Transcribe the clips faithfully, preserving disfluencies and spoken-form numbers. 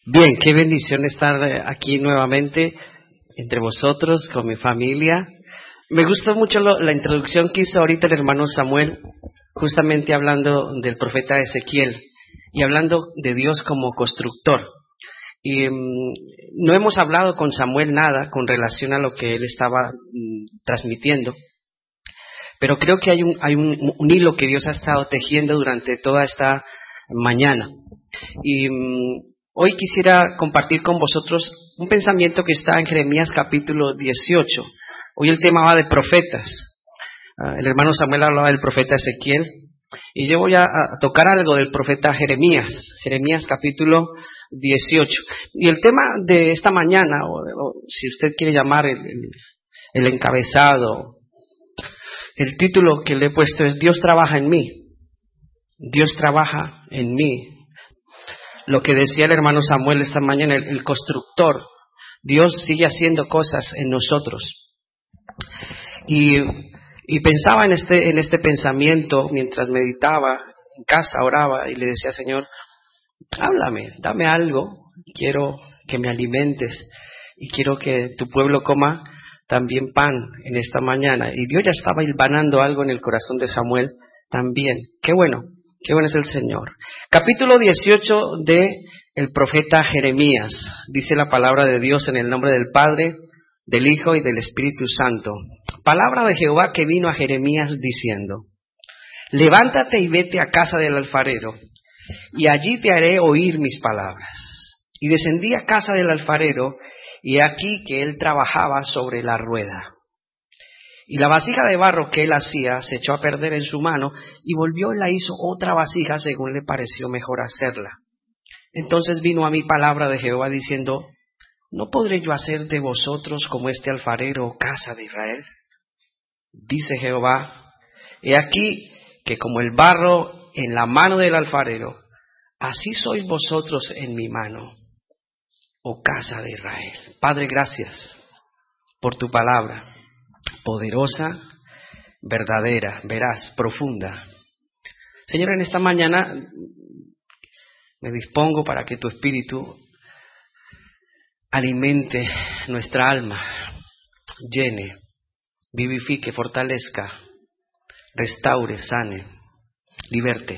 Bien, qué bendición estar aquí nuevamente entre vosotros, con mi familia. Me gustó mucho lo, la introducción que hizo ahorita el hermano Samuel, justamente hablando del profeta Ezequiel y hablando de Dios como constructor. Y um, no hemos hablado con Samuel nada con relación a lo que él estaba um, transmitiendo, pero creo que hay un, hay un, un hilo que Dios ha estado tejiendo durante toda esta mañana. Y um, hoy quisiera compartir con vosotros un pensamiento que está en Jeremías capítulo dieciocho. Hoy el tema va de profetas. Uh, el hermano Samuel hablaba del profeta Ezequiel y yo voy a, a tocar algo del profeta Jeremías. Jeremías capítulo dieciocho. Y el tema de esta mañana, o, o si usted quiere llamar el, el, el encabezado, el título que le he puesto es Dios trabaja en mí. Dios trabaja en mí. Lo que decía el hermano Samuel esta mañana, el, el constructor. Dios sigue haciendo cosas en nosotros. Y, y pensaba en este, en este pensamiento mientras meditaba en casa, oraba y le decía, Señor, háblame, dame algo, quiero que me alimentes y quiero que tu pueblo coma también pan en esta mañana. Y Dios ya estaba hilvanando algo en el corazón de Samuel también. Qué bueno. Qué bueno es el Señor. Capítulo dieciocho de el profeta Jeremías. Dice la palabra de Dios en el nombre del Padre, del Hijo y del Espíritu Santo. Palabra de Jehová que vino a Jeremías diciendo: levántate y vete a casa del alfarero, y allí te haré oír mis palabras. Y descendí a casa del alfarero, y he aquí que él trabajaba sobre la rueda. Y la vasija de barro que él hacía se echó a perder en su mano, y volvió y la hizo otra vasija según le pareció mejor hacerla. Entonces vino a mí palabra de Jehová diciendo: ¿no podré yo hacer de vosotros como este alfarero, casa de Israel? Dice Jehová: he aquí que como el barro en la mano del alfarero, así sois vosotros en mi mano, oh casa de Israel. Padre, gracias por tu palabra. Poderosa, verdadera, veraz, profunda. Señor, en esta mañana me dispongo para que tu Espíritu alimente nuestra alma, llene, vivifique, fortalezca, restaure, sane, liberte,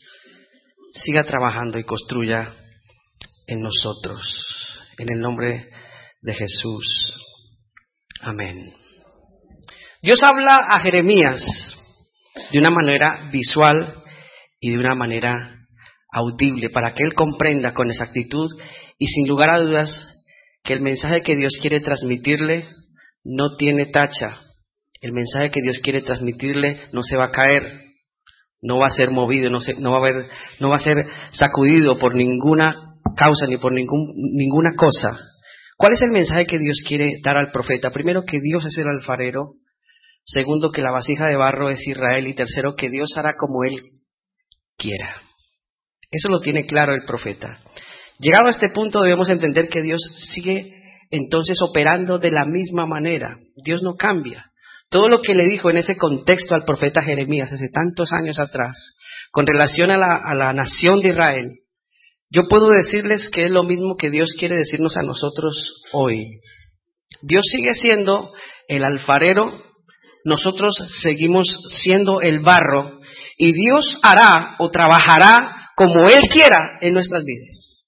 siga trabajando y construya en nosotros. En el nombre de Jesús. Amén. Dios habla a Jeremías de una manera visual y de una manera audible para que él comprenda con exactitud y sin lugar a dudas que el mensaje que Dios quiere transmitirle no tiene tacha. El mensaje que Dios quiere transmitirle no se va a caer, no va a ser movido, no, se, no, va, a haber, no va a ser sacudido por ninguna causa ni por ningún, ninguna cosa. ¿Cuál es el mensaje que Dios quiere dar al profeta? Primero, que Dios es el alfarero. Segundo, que la vasija de barro es Israel. Y tercero, que Dios hará como Él quiera. Eso lo tiene claro el profeta. Llegado a este punto debemos entender que Dios sigue entonces operando de la misma manera. Dios no cambia. Todo lo que le dijo en ese contexto al profeta Jeremías hace tantos años atrás, con relación a la, a la nación de Israel, yo puedo decirles que es lo mismo que Dios quiere decirnos a nosotros hoy. Dios sigue siendo el alfarero. Nosotros seguimos siendo el barro y Dios hará o trabajará como Él quiera en nuestras vidas.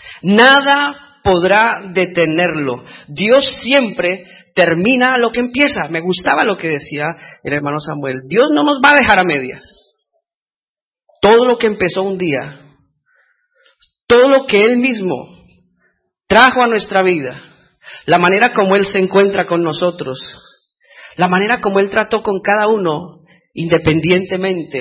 Nada podrá detenerlo. Dios siempre termina lo que empieza. Me gustaba lo que decía el hermano Samuel. Dios no nos va a dejar a medias. Todo lo que empezó un día, todo lo que Él mismo trajo a nuestra vida, la manera como Él se encuentra con nosotros, la manera como Él trató con cada uno independientemente,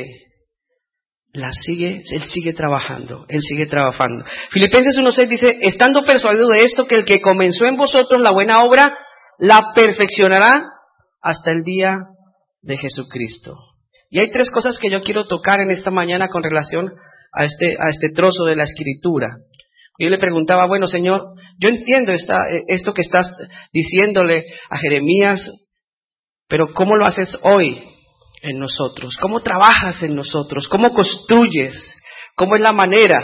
la sigue, Él sigue trabajando, Él sigue trabajando. Filipenses uno seis dice: estando persuadido de esto, que el que comenzó en vosotros la buena obra, la perfeccionará hasta el día de Jesucristo. Y hay tres cosas que yo quiero tocar en esta mañana con relación a este, a este trozo de la Escritura. Yo le preguntaba, bueno, Señor, yo entiendo esta, esto que estás diciéndole a Jeremías, pero ¿cómo lo haces hoy en nosotros? ¿Cómo trabajas en nosotros? ¿Cómo construyes? ¿Cómo es la manera?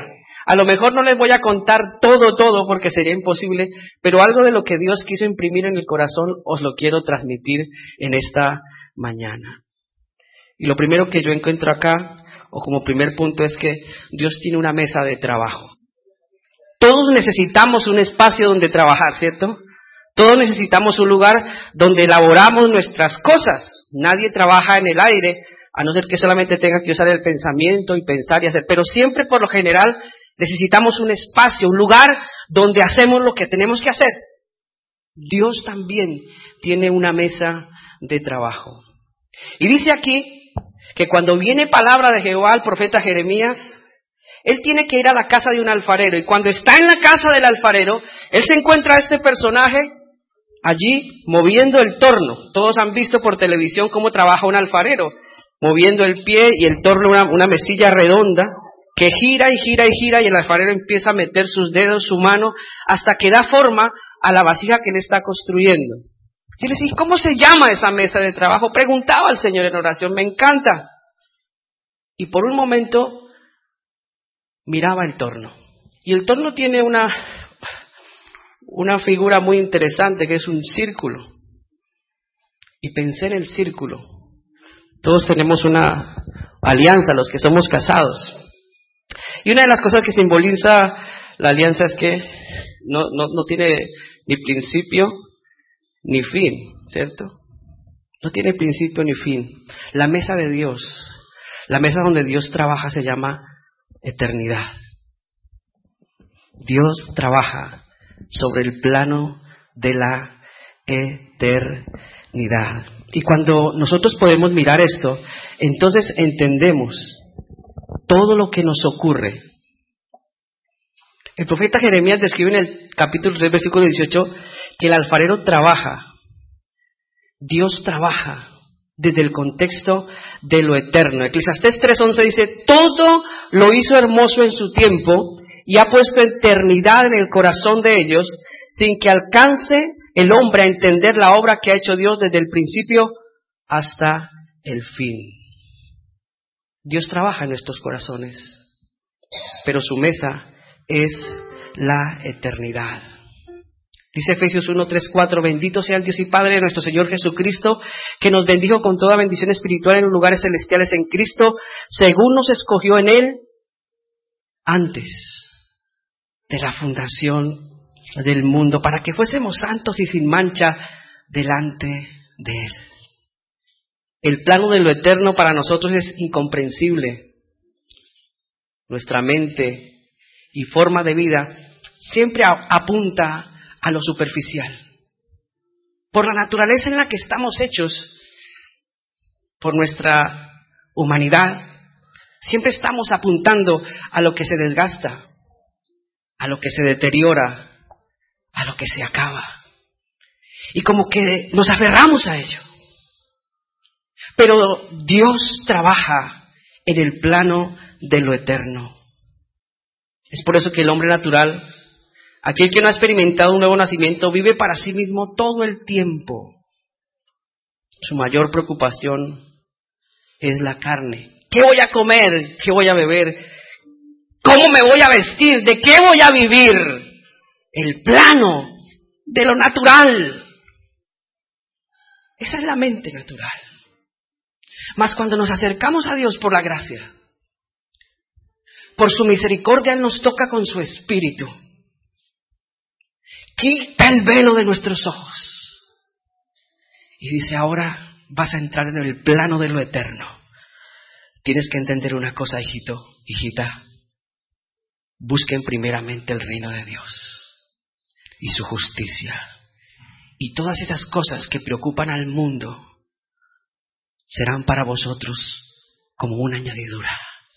A lo mejor no les voy a contar todo, todo, porque sería imposible, pero algo de lo que Dios quiso imprimir en el corazón os lo quiero transmitir en esta mañana. Y lo primero que yo encuentro acá, o como primer punto, es que Dios tiene una mesa de trabajo. Todos necesitamos un espacio donde trabajar, ¿cierto? Todos necesitamos un lugar donde elaboramos nuestras cosas. Nadie trabaja en el aire, a no ser que solamente tenga que usar el pensamiento y pensar y hacer. Pero siempre, por lo general, necesitamos un espacio, un lugar donde hacemos lo que tenemos que hacer. Dios también tiene una mesa de trabajo. Y dice aquí que cuando viene palabra de Jehová al profeta Jeremías, él tiene que ir a la casa de un alfarero. Y cuando está en la casa del alfarero, él se encuentra a este personaje allí moviendo el torno. Todos han visto por televisión cómo trabaja un alfarero, moviendo el pie y el torno, una, una mesilla redonda que gira y gira y gira, y el alfarero empieza a meter sus dedos, su mano, hasta que da forma a la vasija que él está construyendo. Y le decía, ¿cómo se llama esa mesa de trabajo? Preguntaba al Señor en oración, me encanta. Y por un momento miraba el torno. Y el torno tiene una, una figura muy interesante, que es un círculo. Y pensé en el círculo. Todos tenemos una alianza, los que somos casados. Y una de las cosas que simboliza la alianza es que no, no, no tiene ni principio ni fin, ¿cierto? No tiene principio ni fin. La mesa de Dios, la mesa donde Dios trabaja, se llama eternidad. Dios trabaja sobre el plano de la eternidad. Y cuando nosotros podemos mirar esto, entonces entendemos todo lo que nos ocurre. El profeta Jeremías describe en el capítulo tres, versículo dieciocho, que el alfarero trabaja. Dios trabaja desde el contexto de lo eterno. Eclesiastés tres once dice, todo lo hizo hermoso en su tiempo y ha puesto eternidad en el corazón de ellos, sin que alcance el hombre a entender la obra que ha hecho Dios desde el principio hasta el fin. Dios trabaja en nuestros corazones, pero su mesa es la eternidad. Dice Efesios uno, tres, cuatro, bendito sea el Dios y Padre de nuestro Señor Jesucristo, que nos bendijo con toda bendición espiritual en los lugares celestiales en Cristo, según nos escogió en Él antes de la fundación del mundo, para que fuésemos santos y sin mancha delante de Él. El plano de lo eterno para nosotros es incomprensible. Nuestra mente y forma de vida siempre apunta a lo superficial. Por la naturaleza en la que estamos hechos, por nuestra humanidad, siempre estamos apuntando a lo que se desgasta, a lo que se deteriora, a lo que se acaba. Y como que nos aferramos a ello. Pero Dios trabaja en el plano de lo eterno. Es por eso que el hombre natural, aquel que no ha experimentado un nuevo nacimiento, vive para sí mismo todo el tiempo. Su mayor preocupación es la carne. ¿Qué voy a comer? ¿Qué voy a beber? ¿Cómo me voy a vestir? ¿De qué voy a vivir? El plano de lo natural. Esa es la mente natural. Mas cuando nos acercamos a Dios por la gracia, por su misericordia, Él nos toca con su espíritu. Quita el velo de nuestros ojos. Y dice, ahora vas a entrar en el plano de lo eterno. Tienes que entender una cosa, hijito, hijita. Busquen primeramente el reino de Dios y su justicia. Y todas esas cosas que preocupan al mundo serán para vosotros como una añadidura.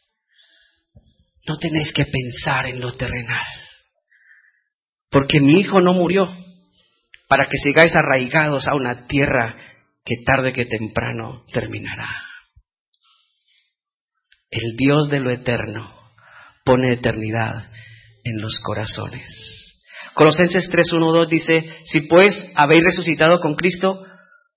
No tenéis que pensar en lo terrenal. Porque mi hijo no murió para que sigáis arraigados a una tierra que tarde que temprano terminará. El Dios de lo eterno pone eternidad en los corazones. Colosenses tres, uno, dos dice, si pues habéis resucitado con Cristo,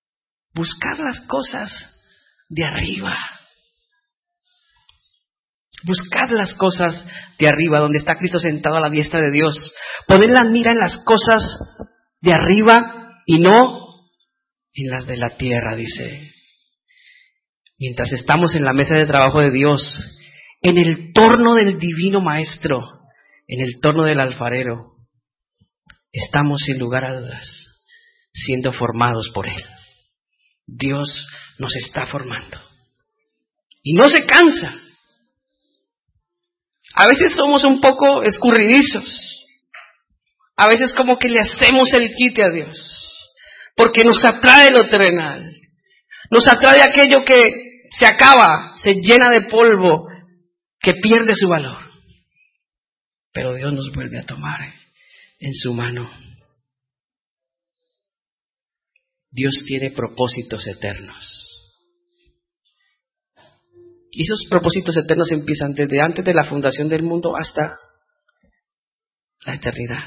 buscad las cosas de arriba, Buscad las cosas de arriba, donde está Cristo sentado a la diestra de Dios. Poned la mira en las cosas de arriba y no en las de la tierra, dice. Mientras estamos en la mesa de trabajo de Dios, en el torno del divino Maestro, en el torno del alfarero, estamos sin lugar a dudas siendo formados por Él. Dios nos está formando. Y no se cansa. A veces somos un poco escurridizos. A veces como que le hacemos el quite a Dios. Porque nos atrae lo terrenal. Nos atrae aquello que se acaba, se llena de polvo, que pierde su valor. Pero Dios nos vuelve a tomar en su mano. Dios tiene propósitos eternos. Y esos propósitos eternos empiezan desde antes de la fundación del mundo hasta la eternidad.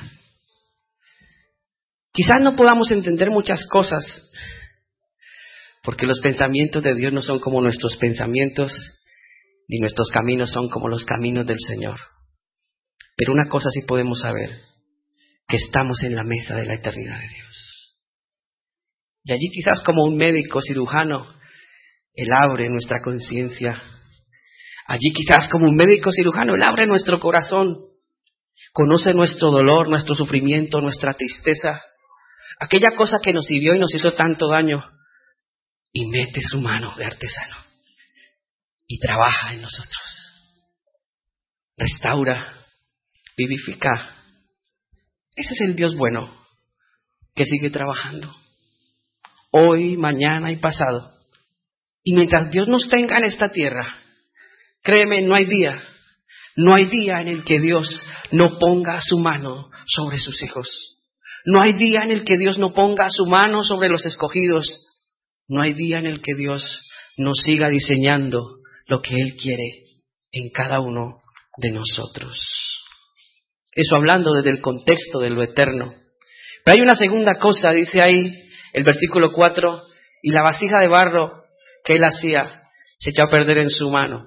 Quizás no podamos entender muchas cosas, porque los pensamientos de Dios no son como nuestros pensamientos, ni nuestros caminos son como los caminos del Señor. Pero una cosa sí podemos saber, que estamos en la mesa de la eternidad de Dios. Y allí quizás como un médico cirujano, Él abre nuestra conciencia. Allí quizás como un médico cirujano, Él abre nuestro corazón. Conoce nuestro dolor, nuestro sufrimiento, nuestra tristeza. Aquella cosa que nos hirió y nos hizo tanto daño. Y mete su mano de artesano. Y trabaja en nosotros. Restaura, vivifica. Ese es el Dios bueno que sigue trabajando. Hoy, mañana y pasado. Y mientras Dios nos tenga en esta tierra, créeme, no hay día, no hay día en el que Dios no ponga su mano sobre sus hijos. No hay día en el que Dios no ponga su mano sobre los escogidos. No hay día en el que Dios no siga diseñando lo que Él quiere en cada uno de nosotros. Eso hablando desde el contexto de lo eterno. Pero hay una segunda cosa, dice ahí el versículo cuatro, y la vasija de barro que Él hacía se echó a perder en su mano.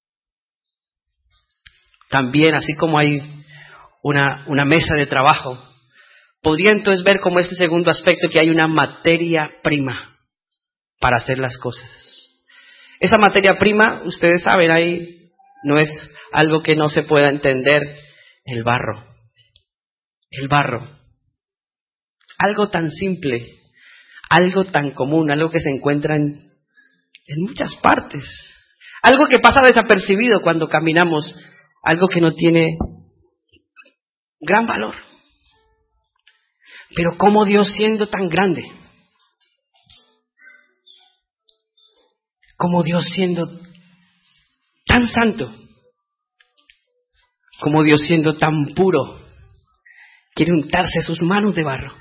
También, así como hay una, una mesa de trabajo, podría entonces ver como este segundo aspecto que hay una materia prima para hacer las cosas. Esa materia prima, ustedes saben, ahí no es algo que no se pueda entender, el barro. El barro. Algo tan simple, algo tan común, algo que se encuentra en, en muchas partes. Algo que pasa desapercibido cuando caminamos, algo que no tiene gran valor. Pero ¿cómo Dios, siendo tan grande? ¿Cómo Dios, siendo tan santo? ¿Cómo Dios, siendo tan puro, quiere untarse sus manos de barro?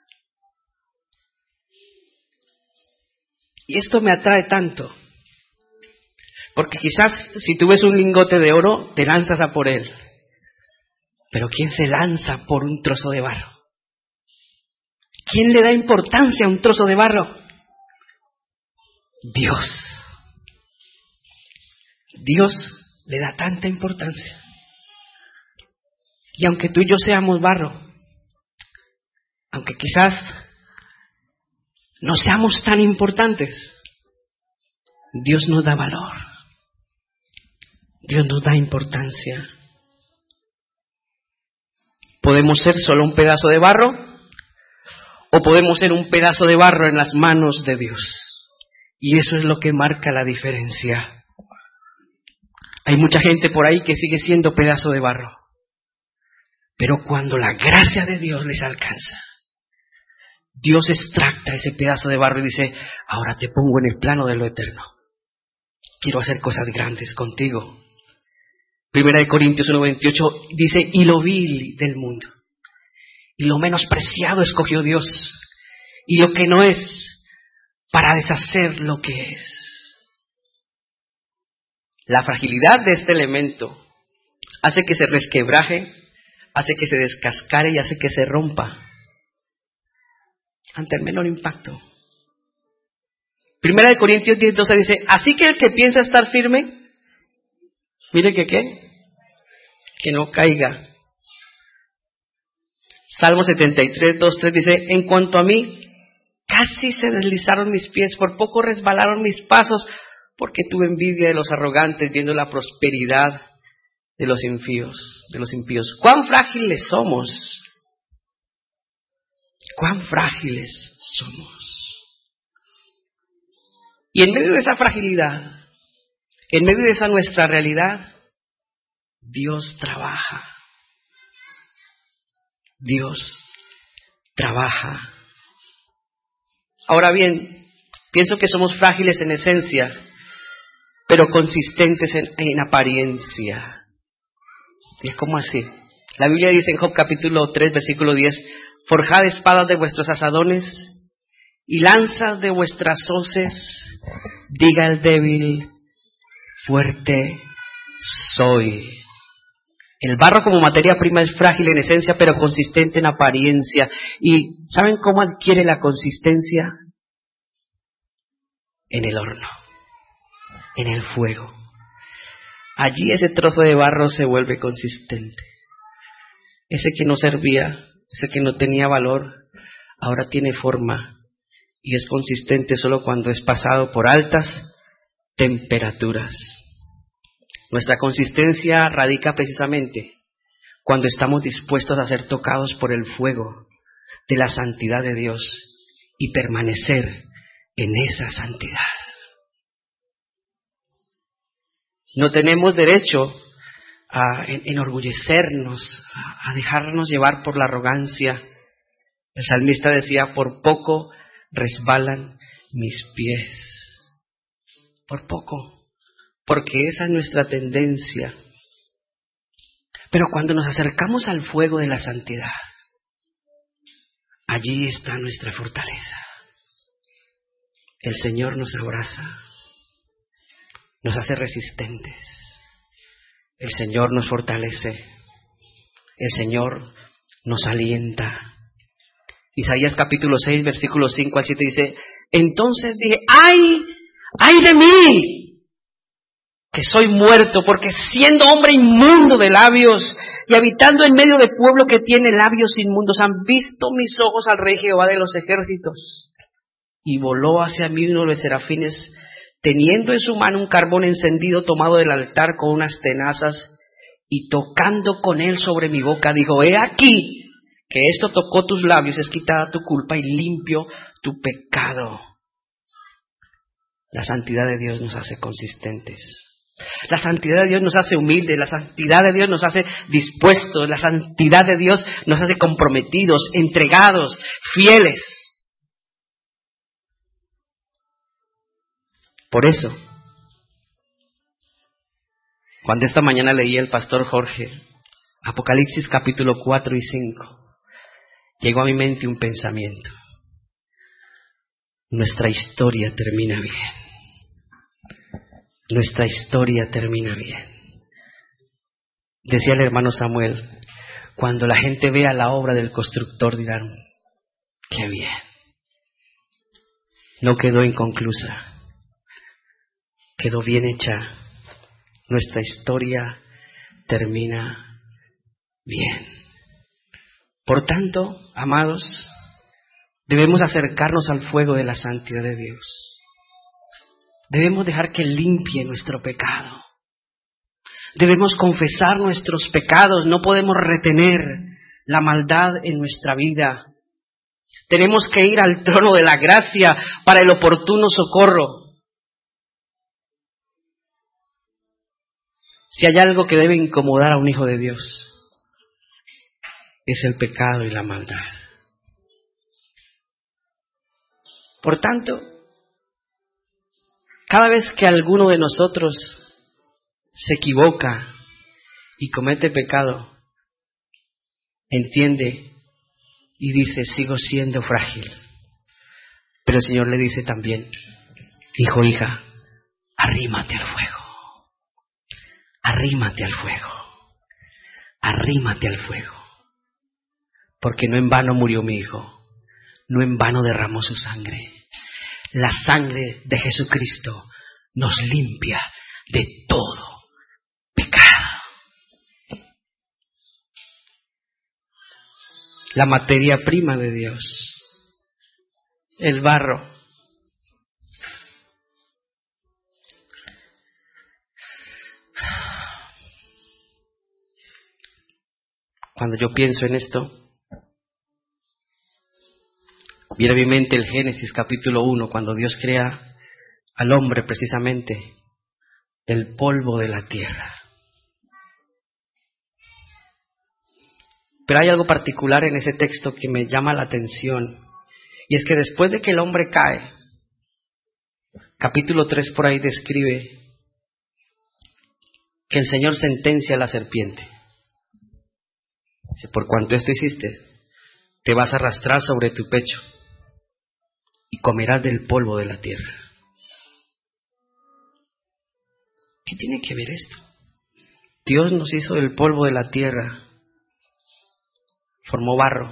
Y esto me atrae tanto, porque quizás si tú ves un lingote de oro, te lanzas a por él. Pero ¿quién se lanza por un trozo de barro? ¿Quién le da importancia a un trozo de barro? Dios. Dios le da tanta importancia. Y aunque tú y yo seamos barro, aunque quizás no seamos tan importantes, Dios nos da valor. Dios nos da importancia. Podemos ser solo un pedazo de barro, o podemos ser un pedazo de barro en las manos de Dios. Y eso es lo que marca la diferencia. Hay mucha gente por ahí que sigue siendo pedazo de barro. Pero cuando la gracia de Dios les alcanza, Dios extracta ese pedazo de barro y dice, ahora te pongo en el plano de lo eterno. Quiero hacer cosas grandes contigo. Primera de Corintios uno veintiocho dice, y lo vil del mundo, y lo menospreciado escogió Dios, y lo que no es, para deshacer lo que es. La fragilidad de este elemento hace que se resquebraje, hace que se descascare y hace que se rompa ante el menor impacto. Primera de Corintios diez doce dice, así que el que piensa estar firme, Mire que qué, que no caiga. Salmo setenta y tres, dos, tres dice, en cuanto a mí, casi se deslizaron mis pies, por poco resbalaron mis pasos, porque tuve envidia de los arrogantes, viendo la prosperidad de los impíos, de los impíos. ¿Cuán frágiles somos? ¿Cuán frágiles somos? Y en medio de esa fragilidad, en medio de esa nuestra realidad, Dios trabaja. Dios trabaja. Ahora bien, pienso que somos frágiles en esencia, pero consistentes en, en apariencia. ¿Y cómo así? La Biblia dice en Job capítulo tres, versículo diez, forjad espadas de vuestros asadones y lanzas de vuestras hoces, diga el débil, fuerte soy. El barro como materia prima es frágil en esencia, pero consistente en apariencia. ¿Y saben cómo adquiere la consistencia? En el horno, en el fuego. Allí ese trozo de barro se vuelve consistente. Ese que no servía, ese que no tenía valor, ahora tiene forma y es consistente solo cuando es pasado por altas temperaturas. Nuestra consistencia radica precisamente cuando estamos dispuestos a ser tocados por el fuego de la santidad de Dios y permanecer en esa santidad. No tenemos derecho a enorgullecernos, a dejarnos llevar por la arrogancia. El salmista decía, por poco resbalan mis pies. Por poco. Porque esa es nuestra tendencia. Pero cuando nos acercamos al fuego de la santidad, allí está nuestra fortaleza. El Señor nos abraza, nos hace resistentes. El Señor nos fortalece. El Señor nos alienta. Isaías capítulo seis, versículos cinco al siete dice, entonces dije, ¡ay! ¡Ay de mí! Que soy muerto, porque siendo hombre inmundo de labios y habitando en medio de pueblo que tiene labios inmundos, han visto mis ojos al Rey Jehová de los ejércitos. Y voló hacia mí uno de los serafines, teniendo en su mano un carbón encendido tomado del altar con unas tenazas, y tocando con él sobre mi boca, dijo, he aquí que esto tocó tus labios, es quitada tu culpa y limpio tu pecado. La santidad de Dios nos hace consistentes. La santidad de Dios nos hace humildes, la santidad de Dios nos hace dispuestos, la santidad de Dios nos hace comprometidos, entregados, fieles. Por eso, cuando esta mañana leí el pastor Jorge, Apocalipsis capítulo cuatro y cinco, llegó a mi mente un pensamiento. Nuestra historia termina bien. Nuestra historia termina bien. Decía el hermano Samuel, cuando la gente vea la obra del constructor dirán, qué bien. No quedó inconclusa, quedó bien hecha. Nuestra historia termina bien. Por tanto, amados, debemos acercarnos al fuego de la santidad de Dios. Debemos dejar que limpie nuestro pecado. Debemos confesar nuestros pecados. No podemos retener la maldad en nuestra vida. Tenemos que ir al trono de la gracia para el oportuno socorro. Si hay algo que debe incomodar a un hijo de Dios, es el pecado y la maldad. Por tanto, cada vez que alguno de nosotros se equivoca y comete pecado, entiende y dice, sigo siendo frágil. Pero el Señor le dice también, hijo, hija, arrímate al fuego. Arrímate al fuego. Arrímate al fuego. Porque no en vano murió mi hijo, no en vano derramó su sangre. La sangre de Jesucristo nos limpia de todo pecado. la materia prima de Dios, el barro. Cuando yo pienso en esto, viene a mi mente el Génesis capítulo uno, cuando Dios crea al hombre precisamente del polvo de la tierra. Pero hay algo particular en ese texto que me llama la atención, y es que después de que el hombre cae, capítulo tres por ahí describe que el Señor sentencia a la serpiente. Dice, por cuanto esto hiciste, te vas a arrastrar sobre tu pecho y comerás del polvo de la tierra. ¿Qué tiene que ver esto? Dios nos hizo del polvo de la tierra, formó barro.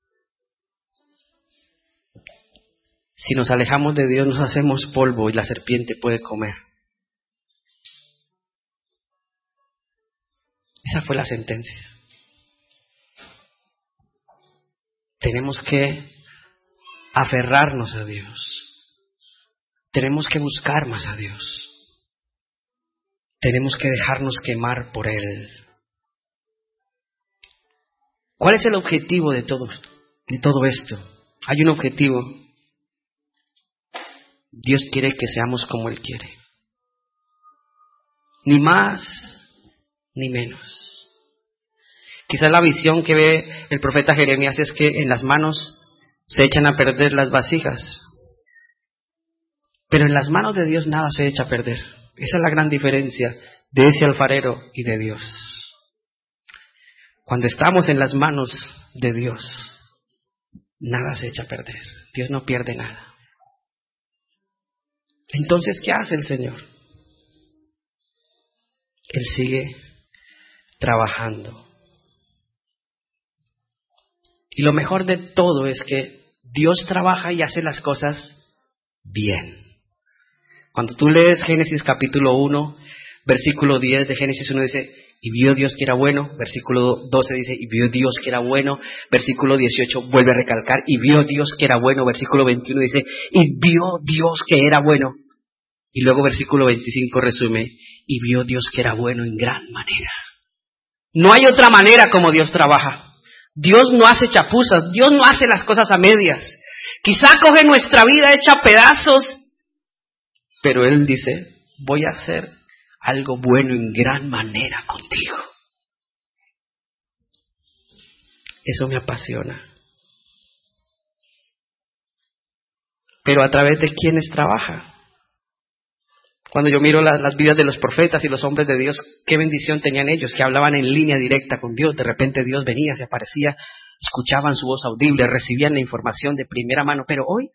Si nos alejamos de Dios, nos hacemos polvo y la serpiente puede comer. Esa fue la sentencia. Tenemos que aferrarnos a Dios. Tenemos que buscar más a Dios. Tenemos que dejarnos quemar por Él. ¿Cuál es el objetivo de todo, de todo esto? Hay un objetivo. Dios quiere que seamos como Él quiere. Ni más, ni menos. Quizás la visión que ve el profeta Jeremías es que en las manos se echan a perder las vasijas. Pero en las manos de Dios nada se echa a perder. Esa es la gran diferencia de ese alfarero y de Dios. Cuando estamos en las manos de Dios, nada se echa a perder. Dios no pierde nada. Entonces, ¿qué hace el Señor? Él sigue trabajando. Y lo mejor de todo es que Dios trabaja y hace las cosas bien. Cuando tú lees Génesis capítulo uno, versículo diez de Génesis uno dice, y vio Dios que era bueno. Versículo doce dice, y vio Dios que era bueno. Versículo dieciocho vuelve a recalcar, y vio Dios que era bueno. Versículo veintiuno dice, y vio Dios que era bueno. Y luego versículo veinticinco resume, y vio Dios que era bueno en gran manera. No hay otra manera como Dios trabaja. Dios no hace chapuzas, Dios no hace las cosas a medias. Quizá coge nuestra vida hecha pedazos, pero Él dice, voy a hacer algo bueno en gran manera contigo. Eso me apasiona. Pero ¿a través de quiénes trabaja? Cuando yo miro la, las vidas de los profetas y los hombres de Dios, qué bendición tenían ellos, que hablaban en línea directa con Dios. De repente Dios venía, se aparecía, escuchaban su voz audible, recibían la información de primera mano. Pero hoy,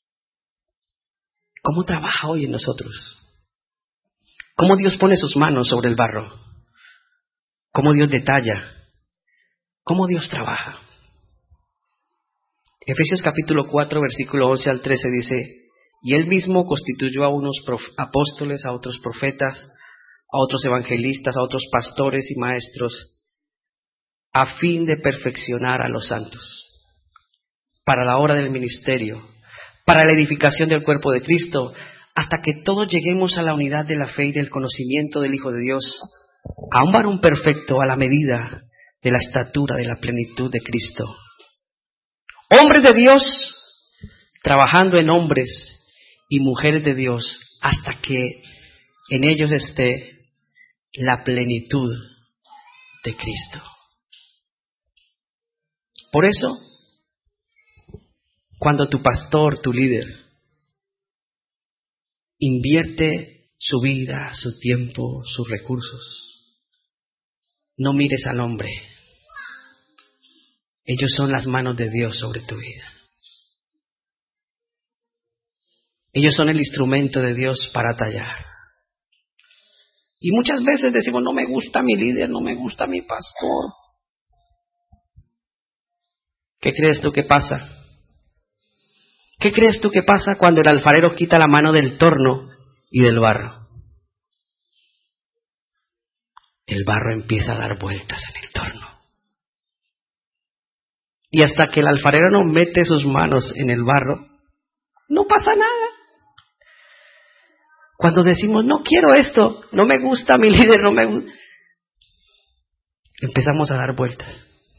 ¿cómo trabaja hoy en nosotros? ¿Cómo Dios pone sus manos sobre el barro? ¿Cómo Dios detalla? ¿Cómo Dios trabaja? Efesios capítulo cuatro, versículo once al trece dice, y Él mismo constituyó a unos prof- apóstoles, a otros profetas, a otros evangelistas, a otros pastores y maestros, a fin de perfeccionar a los santos, para la obra del ministerio, para la edificación del cuerpo de Cristo, hasta que todos lleguemos a la unidad de la fe y del conocimiento del Hijo de Dios, a un varón perfecto a la medida de la estatura de la plenitud de Cristo. Hombres de Dios trabajando en hombres y mujeres de Dios hasta que en ellos esté la plenitud de Cristo. Por eso, cuando tu pastor, tu líder, invierte su vida, su tiempo, sus recursos, no mires al hombre. Ellos son las manos de Dios sobre tu vida. Ellos son el instrumento de Dios para tallar. Y muchas veces decimos, no me gusta mi líder, no me gusta mi pastor. ¿Qué crees tú que pasa? ¿Qué crees tú que pasa cuando el alfarero quita la mano del torno y del barro? El barro empieza a dar vueltas en el torno. Y hasta que el alfarero no mete sus manos en el barro, no pasa nada. Cuando decimos, no quiero esto, no me gusta mi líder, no me gusta, empezamos a dar vueltas,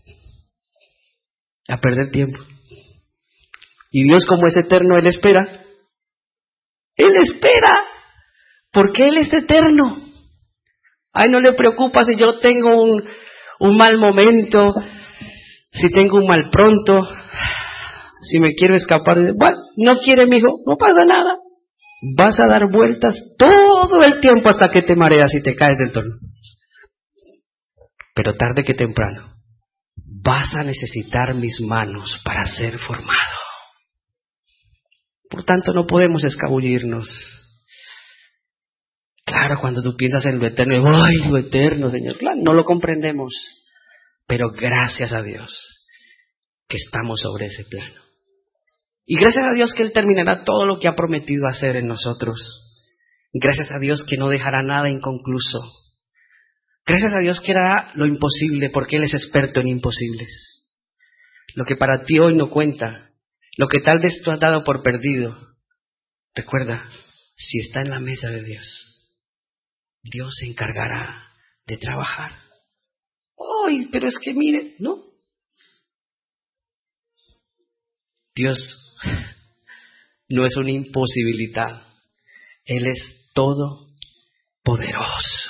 a perder tiempo. Y Dios, como es eterno, Él espera. Él espera, porque Él es eterno. Ay, no le preocupa si yo tengo un, un mal momento, si tengo un mal pronto, si me quiero escapar. Bueno, no quiere mi hijo, no pasa nada. Vas a dar vueltas todo el tiempo hasta que te mareas y te caes del trono. Pero tarde que temprano vas a necesitar mis manos para ser formado. Por tanto, no podemos escabullirnos. Claro, cuando tú piensas en lo eterno, ¡ay, lo eterno, Señor! Claro, no lo comprendemos. Pero gracias a Dios que estamos sobre ese plano. Y gracias a Dios que Él terminará todo lo que ha prometido hacer en nosotros. Gracias a Dios que no dejará nada inconcluso. Gracias a Dios que hará lo imposible, porque Él es experto en imposibles. Lo que para ti hoy no cuenta, lo que tal vez tú has dado por perdido, recuerda, si está en la mesa de Dios, Dios se encargará de trabajar. ¡Ay, pero es que mire! No. Dios no es una imposibilidad. Él es todopoderoso.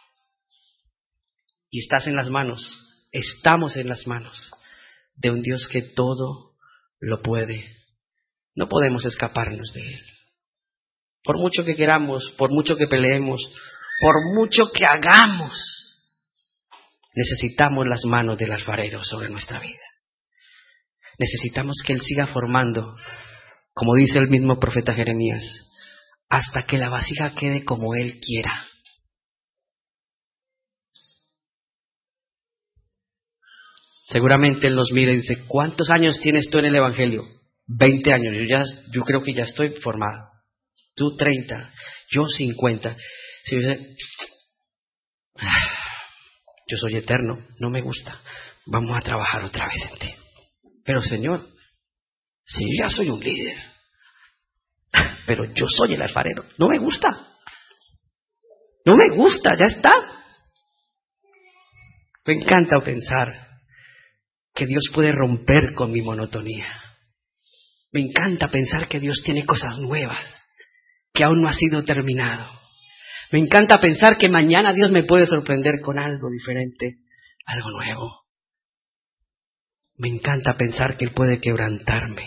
Y estás en las manos, estamos en las manos de un Dios que todo lo puede. No podemos escaparnos de Él. Por mucho que queramos, por mucho que peleemos, por mucho que hagamos, necesitamos las manos del alfarero sobre nuestra vida. Necesitamos que Él siga formando, como dice el mismo profeta Jeremías, hasta que la vasija quede como Él quiera. Seguramente Él nos mira y dice, ¿cuántos años tienes tú en el Evangelio? veinte años, yo, ya, yo creo que ya estoy formado. Tú treinta, yo cincuenta. Si yo, dice, yo soy eterno, no me gusta, vamos a trabajar otra vez en ti. Pero Señor, si yo ya soy un líder, pero yo soy el alfarero, no me gusta. No me gusta, ya está. Me encanta pensar que Dios puede romper con mi monotonía. Me encanta pensar que Dios tiene cosas nuevas, que aún no ha sido terminado. Me encanta pensar que mañana Dios me puede sorprender con algo diferente, algo nuevo. Me encanta pensar que Él puede quebrantarme.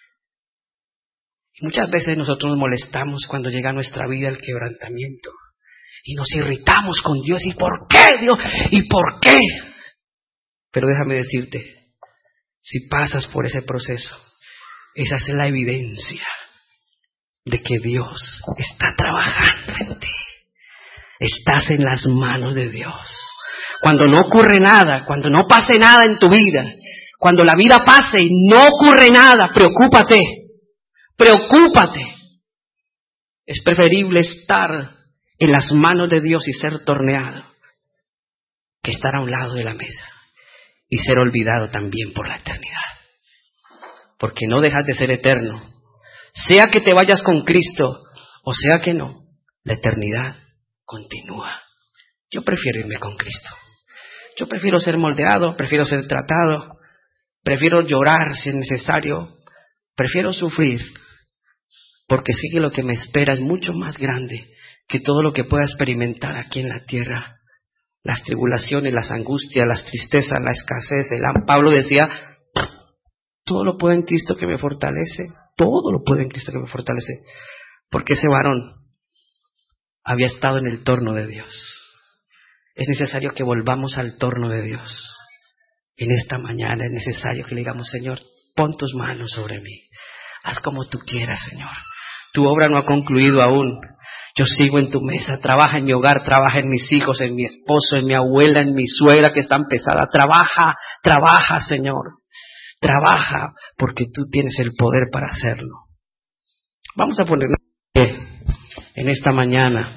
Y muchas veces nosotros nos molestamos cuando llega a nuestra vida el quebrantamiento. Y nos irritamos con Dios. ¿Y por qué, Dios? ¿Y por qué? Pero déjame decirte, si pasas por ese proceso, esa es la evidencia de que Dios está trabajando en ti. Estás en las manos de Dios. Cuando no ocurre nada, cuando no pase nada en tu vida, cuando la vida pase y no ocurre nada, preocúpate, preocúpate. Es preferible estar en las manos de Dios y ser torneado que estar a un lado de la mesa y ser olvidado también por la eternidad. Porque no dejas de ser eterno. Sea que te vayas con Cristo o sea que no, la eternidad continúa. Yo prefiero irme con Cristo. Yo prefiero ser moldeado, prefiero ser tratado, prefiero llorar si es necesario, prefiero sufrir, porque sé que lo que me espera es mucho más grande que todo lo que pueda experimentar aquí en la tierra. Las tribulaciones, las angustias, las tristezas, la escasez. El, Pablo decía, todo lo puedo en Cristo que me fortalece, todo lo puedo en Cristo que me fortalece, porque ese varón había estado en el torno de Dios. Es necesario que volvamos al torno de Dios. En esta mañana es necesario que le digamos, Señor, pon tus manos sobre mí. Haz como tú quieras, Señor. Tu obra no ha concluido aún. Yo sigo en tu mesa. Trabaja en mi hogar, trabaja en mis hijos, en mi esposo, en mi abuela, en mi suegra que están pesada. Trabaja, trabaja, Señor. Trabaja, porque tú tienes el poder para hacerlo. Vamos a ponernos en esta mañana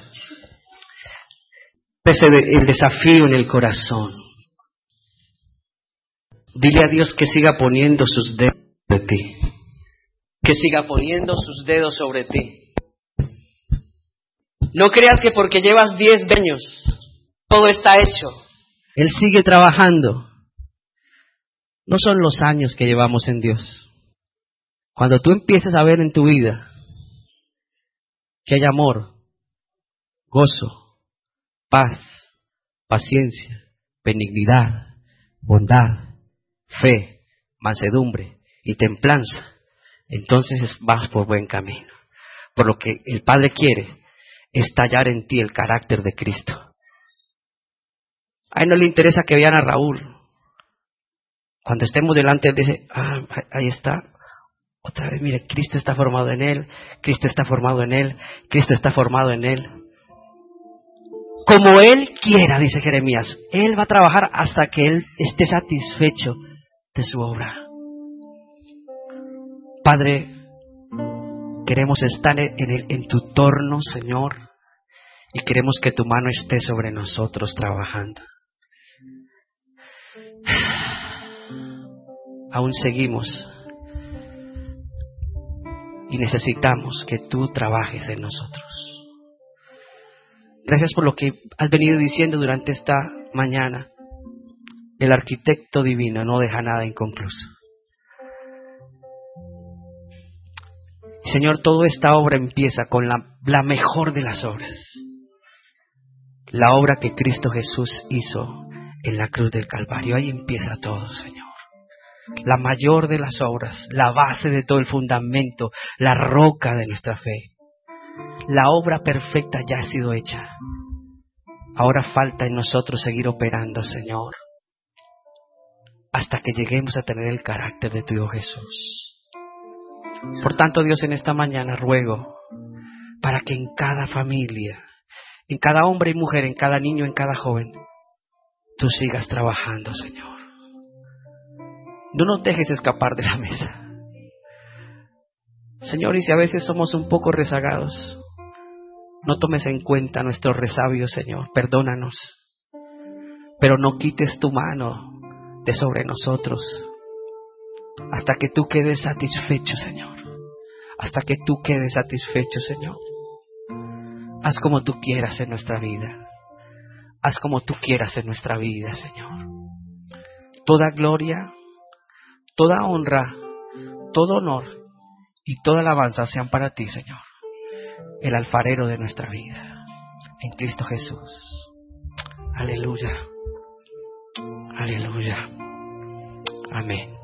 ese el desafío en el corazón. Dile a Dios que siga poniendo sus dedos sobre ti. Que siga poniendo sus dedos sobre ti. No creas que porque llevas diez años todo está hecho. Él sigue trabajando. No son los años que llevamos en Dios. Cuando tú empieces a ver en tu vida que hay amor, gozo, paz, paciencia, benignidad, bondad, fe, mansedumbre y templanza, entonces vas por buen camino. Por lo que el Padre quiere es tallar en ti el carácter de Cristo. A él no le interesa que vean a Raúl. Cuando estemos delante de ese, ah, ahí está, otra vez, mire, Cristo está formado en él, Cristo está formado en él, Cristo está formado en él. Como Él quiera, dice Jeremías, Él va a trabajar hasta que Él esté satisfecho de su obra. Padre, queremos estar en, el, en tu torno, Señor, y queremos que tu mano esté sobre nosotros trabajando. Aún seguimos y necesitamos que tú trabajes en nosotros. Gracias por lo que has venido diciendo durante esta mañana. El arquitecto divino no deja nada inconcluso. Señor, toda esta obra empieza con la, la mejor de las obras. La obra que Cristo Jesús hizo en la cruz del Calvario. Ahí empieza todo, Señor. La mayor de las obras, la base de todo el fundamento, la roca de nuestra fe. La obra perfecta ya ha sido hecha. Ahora falta en nosotros seguir operando, Señor, hasta que lleguemos a tener el carácter de tu Hijo Jesús. Por tanto, Dios, en esta mañana ruego para que en cada familia, en cada hombre y mujer, en cada niño, en cada joven, tú sigas trabajando, Señor. No nos dejes escapar de la mesa. Señor, y si a veces somos un poco rezagados, no tomes en cuenta nuestros resabios, Señor. Perdónanos. Pero no quites tu mano de sobre nosotros hasta que tú quedes satisfecho, Señor. Hasta que tú quedes satisfecho, Señor. Haz como tú quieras en nuestra vida. Haz como tú quieras en nuestra vida, Señor. Toda gloria, toda honra, todo honor y toda alabanza sean para ti, Señor, el alfarero de nuestra vida, en Cristo Jesús. Aleluya, aleluya, amén.